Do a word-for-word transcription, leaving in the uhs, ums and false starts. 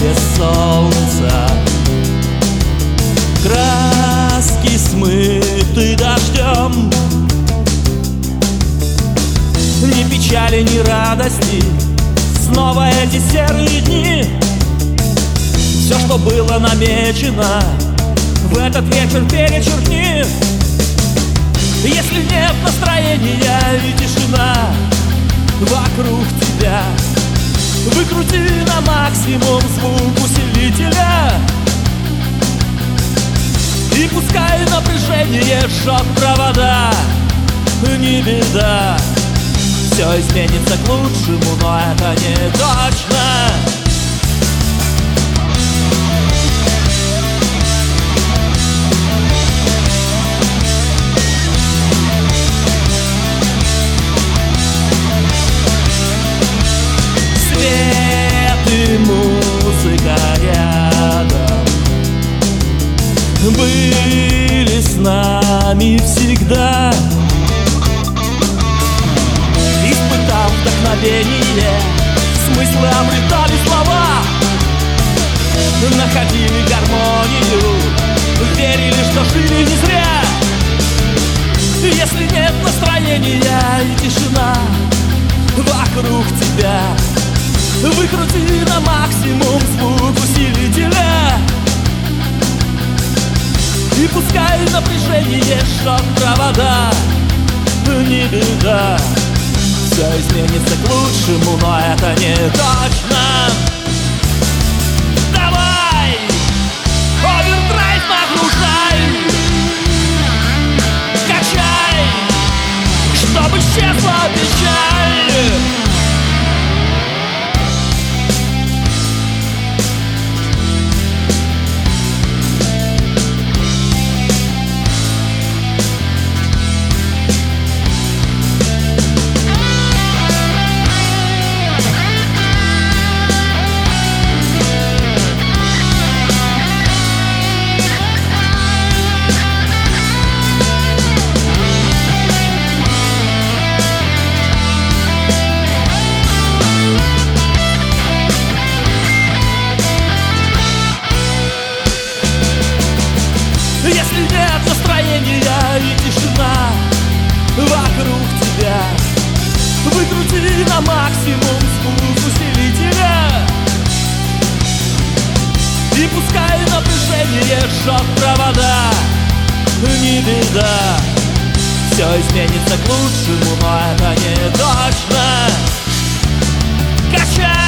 без солнца. Краски смыты дождем, ни печали, ни радости. Снова эти серые дни. Все, что было намечено, в этот вечер перечеркни. Если нет настроения и тишина вокруг тебя, выкрути на максимум звук усилителя. И пускай напряжение жжет провода, не беда, все изменится к лучшему, но это не точно. Музыка рядом были с нами всегда. Испытав вдохновение, смыслы обретали слова, находили гармонию, верили, что жили не зря. Если нет настроения и тишина вокруг тебя, выкрути на максимум звук усилителя. И пускай напряжение жжет провода, не беда, все изменится к лучшему, но это не точно. Давай, овердрайв нагружай, качай, чтобы исчезла печаль. Если нет настроения и тишина вокруг тебя, выкрути на максимум звук усилителя. И пускай напряжение жжет провода, не беда, все изменится к лучшему, но это не точно. Качай!